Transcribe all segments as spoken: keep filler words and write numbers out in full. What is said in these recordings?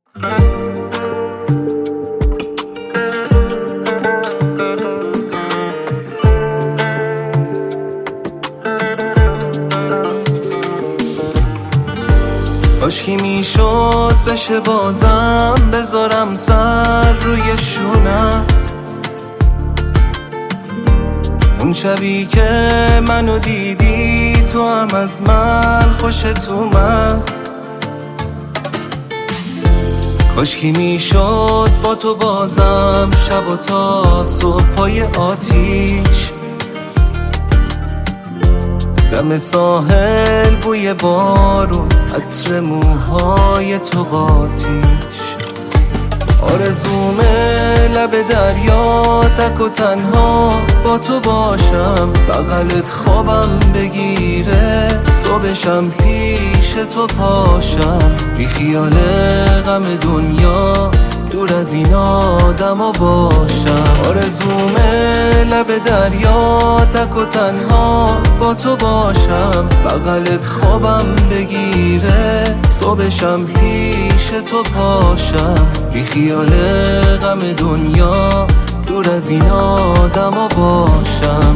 کاشکی میشد بشه بازم بذارم سر روی شونت، اون شبی که منو دیدی تو هم از من خوشت اومد. کاشکی میشد با تو بازم شب و تا صبح پای آتیش، دم ساحل بوی بارون عطر موهای تو قاتیش. آرزومه لب دریا تک و تنها با تو باشم، بغلت خوابم بگیره صبحشم پیش تو پاشم، بی خیال غم دنیا دور از این آدم باشم. آرزومه لب دریا تک و تنها با تو باشم، بغلت خوابم بگیره صبحشم پیش تو پاشم، بی خیال غم دنیا دور از این آدم باشم.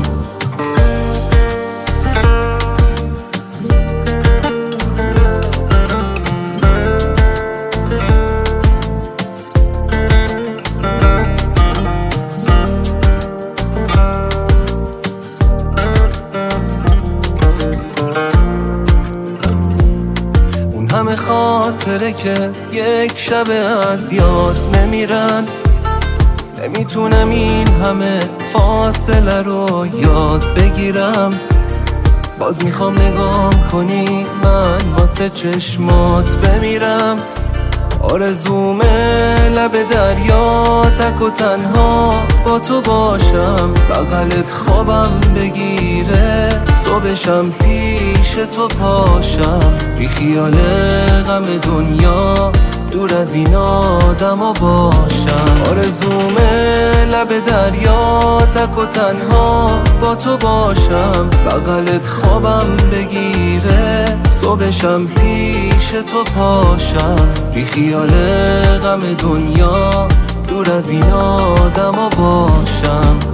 همه خاطره که یک شب از یاد نمیرن، نمیتونم این همه فاصله رو یاد بگیرم. باز میخوام نگام کنی من واسه چشمات بمیرم. آرزومه لب دریا تک و تنها با تو باشم، بغلت خوابم بگیره صبحشم پیش تو پاشم، بی خیال غم دنیا دور از این آدم باشم. آرزومه لب دریا تک و تنها با تو باشم، بغلت خوابم بگیره صبحشم پیش تو پاشم، بی خیال غم دنیا دور از این آدم باشم.